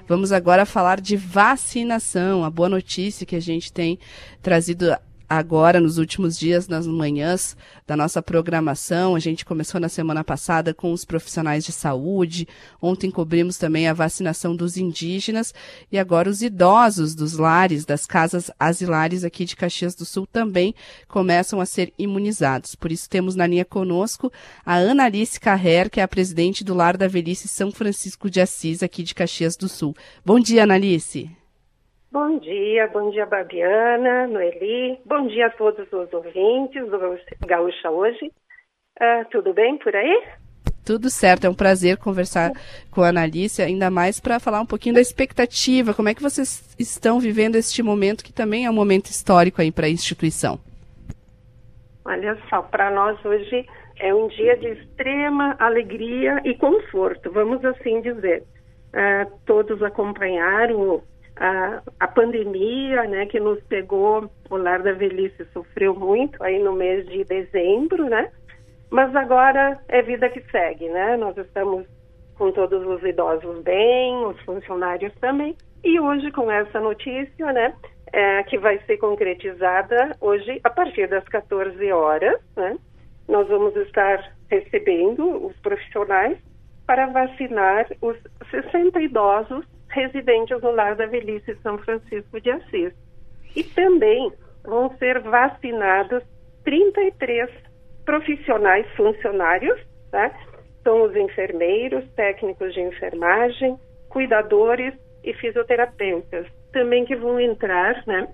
Vamos agora falar de vacinação, a boa notícia que a gente tem trazido agora nos últimos dias, nas manhãs da nossa programação. A gente começou na semana passada com os profissionais de saúde, ontem cobrimos também a vacinação dos indígenas e agora os idosos dos lares, das casas asilares aqui de Caxias do Sul também começam a ser imunizados. Por isso temos na linha conosco a Analice Carrer, que é a presidente do Lar da Velhice São Francisco de Assis, aqui de Caxias do Sul. Bom dia, Analice. Bom dia Babiana, Noeli, bom dia a todos os ouvintes do Gaúcha Hoje. Tudo bem por aí? Tudo certo, é um prazer conversar com a Analice, ainda mais para falar um pouquinho da expectativa, como é que vocês estão vivendo este momento, que também é um momento histórico aí para a instituição. Olha só, para nós hoje é um dia de extrema alegria e conforto, vamos assim dizer. Todos acompanharam a pandemia, né, que nos pegou. O Lar da Velhice sofreu muito aí no mês de dezembro, né? Mas agora é vida que segue, né? Nós estamos com todos os idosos bem, os funcionários também. E hoje com essa notícia, né, que vai ser concretizada hoje a partir das 14 horas, né? Nós vamos estar recebendo os profissionais para vacinar os 60 idosos residentes no Lar da Velhice São Francisco de Assis. E também vão ser vacinados 33 profissionais funcionários, tá? São os enfermeiros, técnicos de enfermagem, cuidadores e fisioterapeutas, também que vão entrar, né,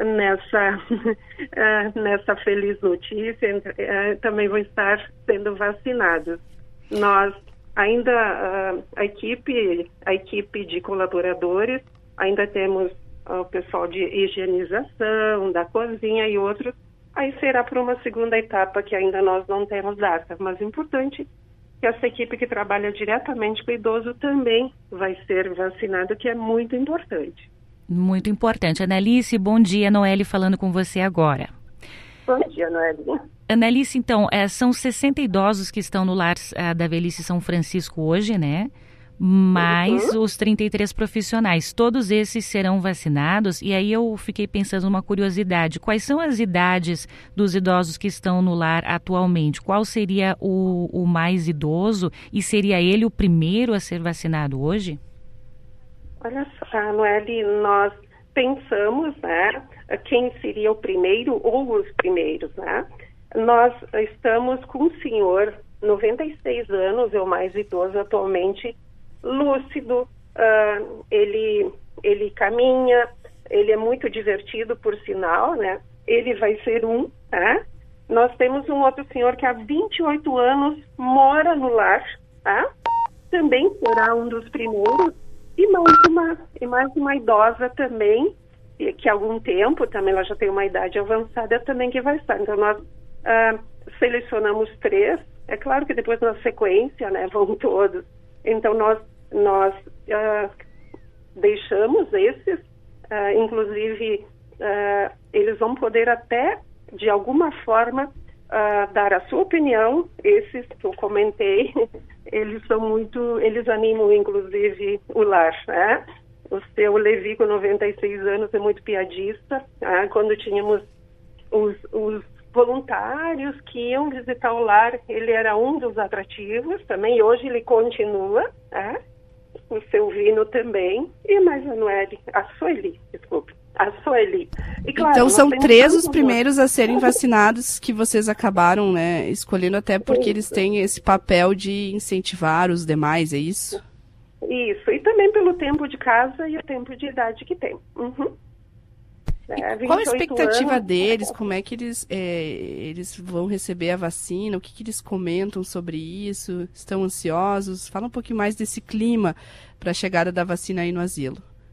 nessa feliz notícia, também vão estar sendo vacinados. Nós ainda, a equipe de colaboradores, ainda temos o pessoal de higienização, da cozinha e outros. Aí será para uma segunda etapa que ainda nós não temos data, mas é importante que essa equipe que trabalha diretamente com o idoso também vai ser vacinada, que é muito importante. Muito importante. Analice, bom dia. Noeli falando com você agora. Bom dia, Noeli. Analice, então, são 60 idosos que estão no Lar da Velhice São Francisco hoje, né? Mais os 33 profissionais. Todos esses serão vacinados. E aí eu fiquei pensando numa curiosidade. Quais são as idades dos idosos que estão no lar atualmente? Qual seria o mais idoso? E seria ele o primeiro a ser vacinado hoje? Olha só, Noeli, nós pensamos, né, quem seria o primeiro ou os primeiros, né? Nós estamos com um senhor, 96 anos, é o mais idoso atualmente, lúcido, ele caminha, ele é muito divertido, por sinal, né? Ele vai ser tá? Nós temos um outro senhor que há 28 anos mora no lar, tá? Também será um dos primeiros, e mais uma idosa também, que há algum tempo, também ela já tem uma idade avançada também que vai estar. Então nós selecionamos 3, é claro que depois na sequência, né, vão todos. Então nós deixamos esses, inclusive eles vão poder até, de alguma forma, dar a sua opinião. Esses que eu comentei, eles animam inclusive o lar, né? O seu Levi, com 96 anos, é muito piadista. Quando tínhamos os voluntários que iam visitar o lar, ele era um dos atrativos também, e hoje ele continua, o seu Vino também, e mais a Sueli. E, claro, então são 3 os primeiros a serem vacinados que vocês acabaram, né, escolhendo, até porque eles têm esse papel de incentivar os demais, é isso? Isso, e também pelo tempo de casa e o tempo de idade que tem. Qual a expectativa deles? Como é que eles vão receber a vacina? O que eles comentam sobre isso? Estão ansiosos? Fala um pouquinho mais desse clima para a chegada da vacina aí no asilo.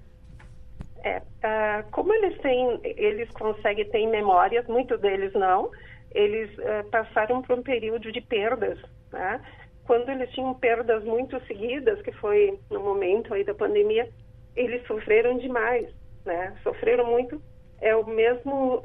Como eles conseguem ter memórias, muitos deles não, eles passaram por um período de perdas, né? Quando eles tinham perdas muito seguidas, que foi no momento aí da pandemia, eles sofreram demais, né? Sofreram muito. É o mesmo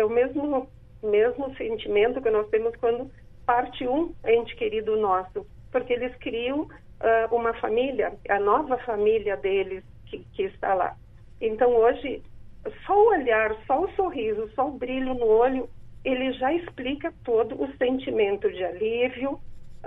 sentimento que nós temos quando parte um ente querido nosso, porque eles criam uma família, a nova família deles, que está lá. Então, hoje, só o olhar, só o sorriso, só o brilho no olho, ele já explica todo o sentimento de alívio,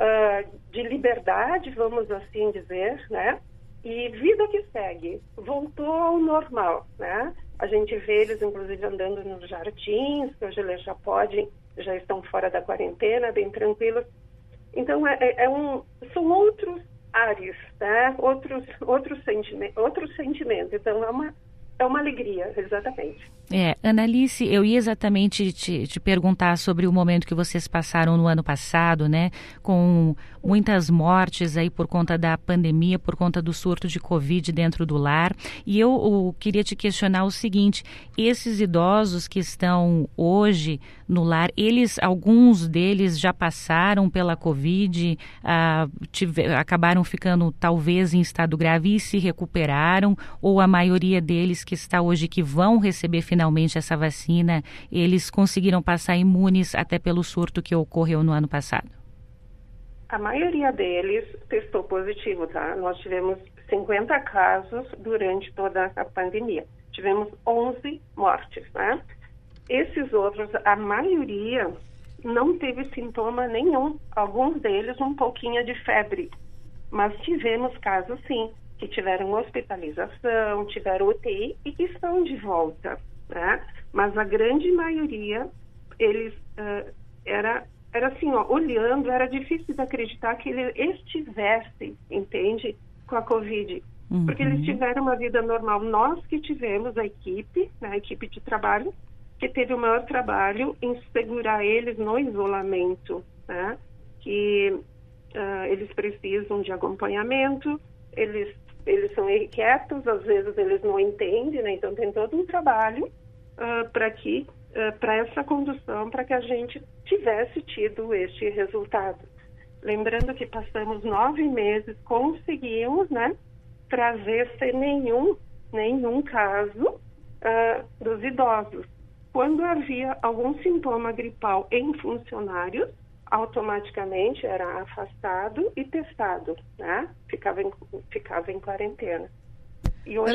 de liberdade, vamos assim dizer, né? E vida que segue, voltou ao normal, né? A gente vê eles, inclusive, andando nos jardins, que hoje eles já estão fora da quarentena, bem tranquilos. Então, são outros ares, né? Outros sentimentos. Então, é uma alegria, exatamente. Analice, eu ia exatamente te perguntar sobre o momento que vocês passaram no ano passado, né? Com muitas mortes aí por conta da pandemia, por conta do surto de Covid dentro do lar. E eu queria te questionar o seguinte, esses idosos que estão hoje no lar, alguns deles já passaram pela Covid, acabaram ficando talvez em estado grave e se recuperaram, ou a maioria deles que está hoje, que vão receber finalmente essa vacina, eles conseguiram passar imunes até pelo surto que ocorreu no ano passado? A maioria deles testou positivo, tá? Nós tivemos 50 casos durante toda a pandemia. Tivemos 11 mortes, né? Esses outros, a maioria não teve sintoma nenhum. Alguns deles um pouquinho de febre. Mas tivemos casos, sim, que tiveram hospitalização, tiveram UTI e que estão de volta, né? Mas a grande maioria, eles era assim, olhando, era difícil de acreditar que ele estivesse, entende, com a Covid. Uhum. Porque eles tiveram uma vida normal. Nós que tivemos a equipe, né, a equipe de trabalho, que teve o maior trabalho em segurar eles no isolamento, né? Que eles precisam de acompanhamento, eles são irrequietos, às vezes eles não entendem, né? Então tem todo um trabalho para essa condução, para que a gente tivesse tido este resultado. Lembrando que passamos 9 meses, conseguimos, né, trazer sem nenhum caso dos idosos. Quando havia algum sintoma gripal em funcionários, automaticamente era afastado e testado, né? Ficava em quarentena. E hoje,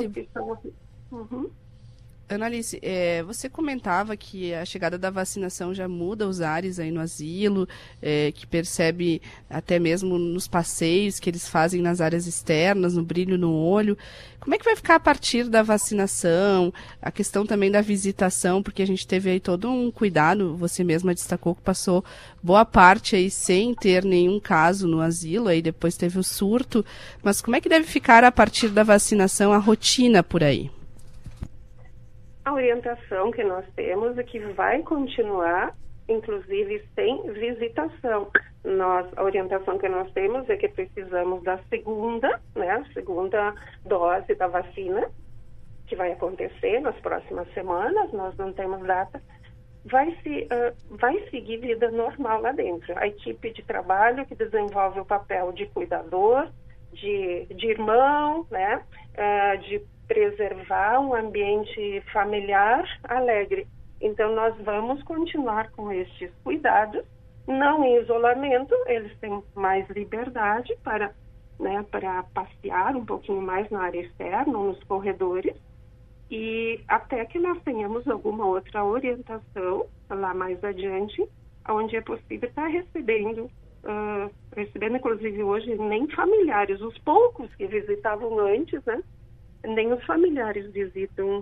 Analice, você comentava que a chegada da vacinação já muda os ares aí no asilo, que percebe até mesmo nos passeios que eles fazem nas áreas externas, no brilho no olho. Como é que vai ficar a partir da vacinação, a questão também da visitação, porque a gente teve aí todo um cuidado, você mesma destacou que passou boa parte aí sem ter nenhum caso no asilo, aí depois teve o surto, mas como é que deve ficar a partir da vacinação a rotina por aí? A orientação que nós temos é que vai continuar, inclusive sem visitação. A orientação que nós temos é que precisamos da segunda dose da vacina, que vai acontecer nas próximas semanas, nós não temos data. Vai seguir vida normal lá dentro. A equipe de trabalho que desenvolve o papel de cuidador, de irmão, né, de preservar um ambiente familiar alegre. Então, nós vamos continuar com estes cuidados, não em isolamento, eles têm mais liberdade para passear um pouquinho mais na área externa, nos corredores, e até que nós tenhamos alguma outra orientação lá mais adiante, onde é possível estar recebendo inclusive hoje, nem familiares, os poucos que visitavam antes, né? Nem os familiares visitam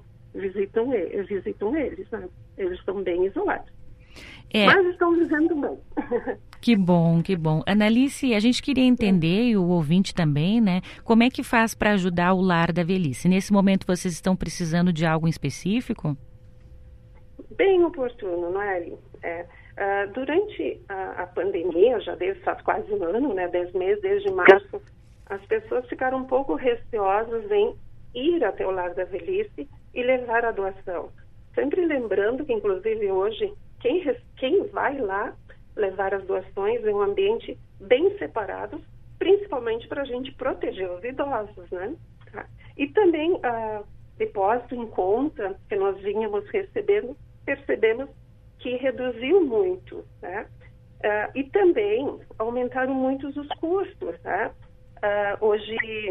eles, né? Eles estão bem isolados. Mas estão vivendo bem. Que bom, que bom. Analice, a gente queria entender, e o ouvinte também, né? Como é que faz para ajudar o Lar da Velhice? Nesse momento vocês estão precisando de algo em específico? Bem oportuno, não é, Eli? Durante a pandemia, já faz quase um ano, né? 10 meses, desde março, as pessoas ficaram um pouco receosas em ir até o Lar da Velhice e levar a doação. Sempre lembrando que, inclusive, hoje, quem vai lá levar as doações em um ambiente bem separado, principalmente para a gente proteger os idosos, né? E também depósito em conta que nós vínhamos recebendo, percebemos que reduziu muito, né? E também aumentaram muito os custos, né? Hoje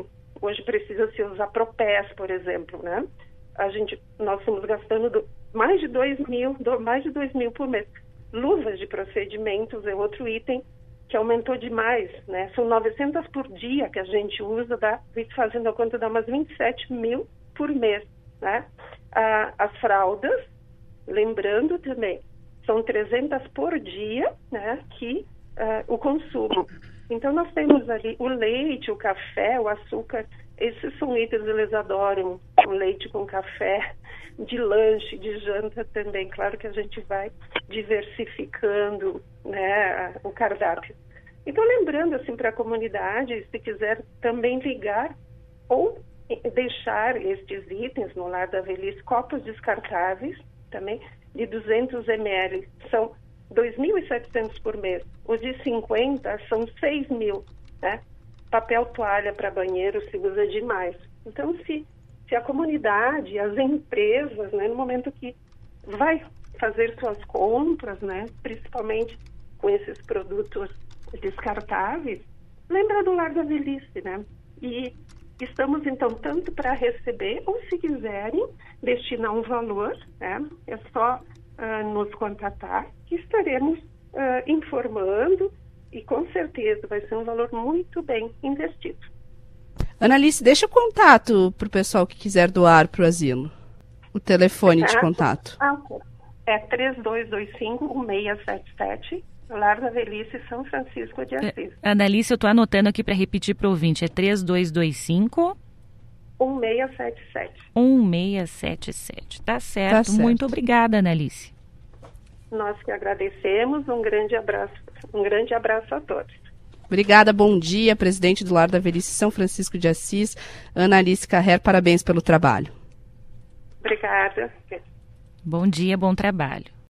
Hoje precisa se usar Propés, por exemplo, né? Nós estamos gastando mais de 2 mil por mês. Luvas de procedimentos é outro item que aumentou demais, né? São 900 por dia que a gente usa, fazendo a conta, dá umas 27 mil por mês, né? As fraldas, lembrando também, são 300 por dia, né? Que o consumo. Então, nós temos ali o leite, o café, o açúcar. Esses são itens que eles adoram, o leite com café, de lanche, de janta também. Claro que a gente vai diversificando, né, o cardápio. Então, lembrando assim para a comunidade, se quiser também ligar ou deixar estes itens no Lar da Velhice, copos descartáveis também, de 200 ml, são 2.700 por mês. Os de 50 são 6 mil, né? Papel toalha para banheiro se usa demais. Então, se a comunidade, as empresas, né, no momento que vai fazer suas compras, né, principalmente com esses produtos descartáveis, lembra do Lar da Velhice, né? E estamos, então, tanto para receber, ou se quiserem destinar um valor, né, é só nos contatar, que estaremos informando, e com certeza vai ser um valor muito bem investido. Analice, deixa o contato para o pessoal que quiser doar para o asilo. O telefone de contato. É 3225-1677, Lar da Velhice, São Francisco de Assis. Analice, eu estou anotando aqui para repetir para o ouvinte, é 3225... 1677. 1677. Tá certo. Muito obrigada, Analice. Nós que agradecemos. Um grande abraço a todos. Obrigada, bom dia, presidente do Lar da Velhice São Francisco de Assis, Analice Carrer, parabéns pelo trabalho. Obrigada. Bom dia, bom trabalho.